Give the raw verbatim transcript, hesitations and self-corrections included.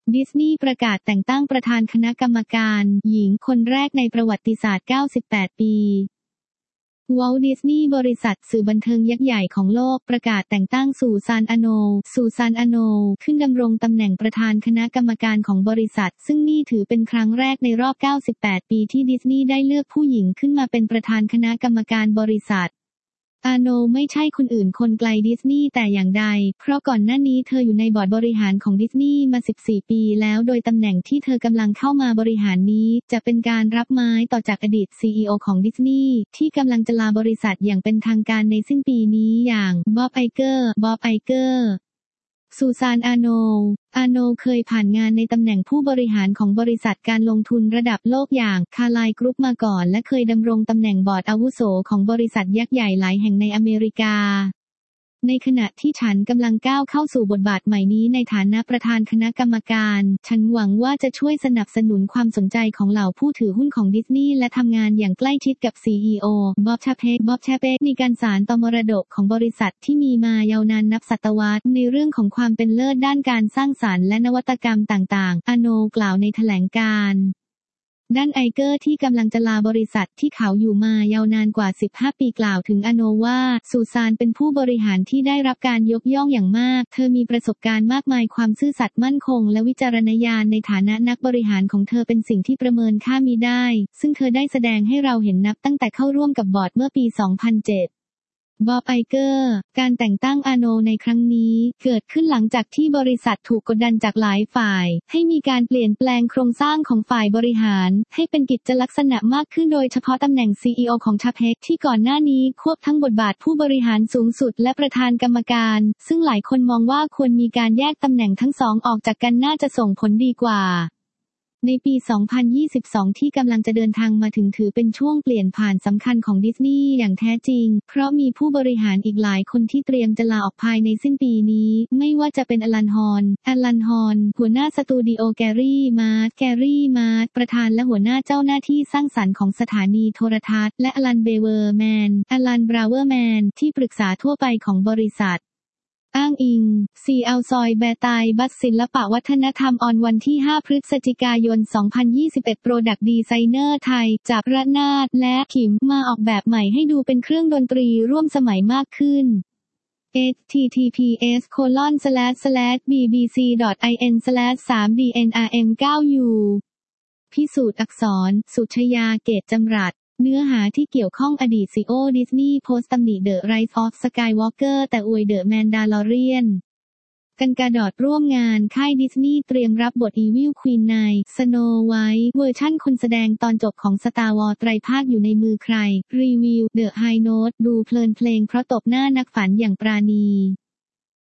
ดิสนีย์ประกาศแต่งตั้งประธานคณะกรรมการหญิงคนแรกในประวัติศาสตร์เก้าสิบแปดปีวอลต์ดิสนีย์บริษัทสื่อบันเทิงยักษ์ใหญ่ของโลกประกาศแต่งตั้งซูซานอาโนซูซานอาโนขึ้นดำรงตำแหน่งประธานคณะกรรมการของบริษัทซึ่งนี่ถือเป็นครั้งแรกในรอบเก้าสิบแปดปีที่ดิสนีย์ได้เลือกผู้หญิงขึ้นมาเป็นประธานคณะกรรมการบริษัทอาโนไม่ใช่คนอื่นคนไกลดิสนีย์แต่อย่างใดเพราะก่อนหน้านี้เธออยู่ในบอร์ดบริหารของดิสนีย์มาสิบสี่ปีแล้วโดยตำแหน่งที่เธอกำลังเข้ามาบริหารนี้จะเป็นการรับไม้ต่อจากอดีต ซี อี โอ ของดิสนีย์ที่กำลังจะลาบริษัทอย่างเป็นทางการในสิ้นปีนี้อย่างบ๊อบไอเกอร์บ๊อบไอเกอร์ซูซานอาโนอาโนเคยผ่านงานในตำแหน่งผู้บริหารของบริษัทการลงทุนระดับโลกอย่างคาร์ไลน์กรุ๊ปมาก่อนและเคยดำรงตำแหน่งบอร์ดอาวุโสของบริษัทยักษ์ใหญ่หลายแห่งในอเมริกาในขณะที่ฉันกำลังก้าวเข้าสู่บทบาทใหม่นี้ในฐานะประธานคณะกรรมการฉันหวังว่าจะช่วยสนับสนุนความสนใจของเหล่าผู้ถือหุ้นของดิสนีย์และทำงานอย่างใกล้ชิดกับ ซี อี โอ บ๊อบชาเพกบ๊อบชาเพกในการสานต่อมรดกของบริษัทที่มีมายาวนานนับศตวรรษในเรื่องของความเป็นเลิศด้านการสร้างสรรค์และนวัตกรรมต่างๆอาโนกล่าวในแถลงการณ์ด้านไอเกอร์ที่กำลังจะลาบริษัทที่เขาอยู่มายาวนานกว่าสิบห้าปีกล่าวถึงอาโนว่าซูซานเป็นผู้บริหารที่ได้รับการยกย่องอย่างมากเธอมีประสบการณ์มากมายความซื่อสัตย์มั่นคงและวิจารณญาณในฐานะนักบริหารของเธอเป็นสิ่งที่ประเมินค่ามิได้ซึ่งเธอได้แสดงให้เราเห็นนับตั้งแต่เข้าร่วมกับบอร์ดเมื่อปี สองพันเจ็ดบ๊อบไอเกอร์การแต่งตั้งอาโนในครั้งนี้เกิดขึ้นหลังจากที่บริษัทถูกกดดันจากหลายฝ่ายให้มีการเปลี่ยนแปลงโครงสร้างของฝ่ายบริหารให้เป็นกิจลักษณะมากขึ้นโดยเฉพาะตำแหน่ง ซี อี โอ ของชาเพกที่ก่อนหน้านี้ควบทั้งบทบาทผู้บริหารสูงสุดและประธานกรรมการซึ่งหลายคนมองว่าควรมีการแยกตำแหน่งทั้งสองออกจากกันน่าจะส่งผลดีกว่าในปี สองพันยี่สิบสอง ที่กำลังจะเดินทางมาถึงถือเป็นช่วงเปลี่ยนผ่านสำคัญของดิสนีย์อย่างแท้จริงเพราะมีผู้บริหารอีกหลายคนที่เตรียมจะลาออกภายในสิ้นปีนี้ไม่ว่าจะเป็นอลันฮอนอลันฮอนหัวหน้าสตูดิโอแกรี่มาร์แกรี่มาร์ประธานและหัวหน้าเจ้าหน้าที่สร้างสรรค์ของสถานีโทรทัศน์และอลันเบเวอร์แมนอลันบราวเวอร์แมนที่ปรึกษาทั่วไปของบริษัทอ้างอิง ซี แอล ซอยแบร์ไตบัสศิลปวัฒนธรรมออนวันที่ ห้า พฤศจิกายน สองพันยี่สิบเอ็ด โปรดักต์ดีไซเนอร์ไทยจับระนาดและขิมมาออกแบบใหม่ให้ดูเป็นเครื่องดนตรีร่วมสมัยมากขึ้น เอช ที ที พี เอส โคลอน สแลช สแลช บี บี ซี ดอท ไอ เอ็น สแลช สาม ดี เอ็น อาร์ เอ็ม เก้า ยู พิสูจน์อักษรสุชยาเกตจำรัดเนื้อหาที่เกี่ยวข้องอดีต ซี อี โอ ดิสนีย์โพสต์ตำหนิ The Rise of Skywalker แต่อวย The Mandalorian กันกาดอดร่วมงานค่ายดิสนีย์เตรียมรับบทอีวิลควีนใน Snow White เวอร์ชั่นคนแสดงตอนจบของ Star Wars ไตรภาคอยู่ในมือใครรีวิว The High Note ดูเพลินเพลงเพราะตบหน้านักฝันอย่างปราณี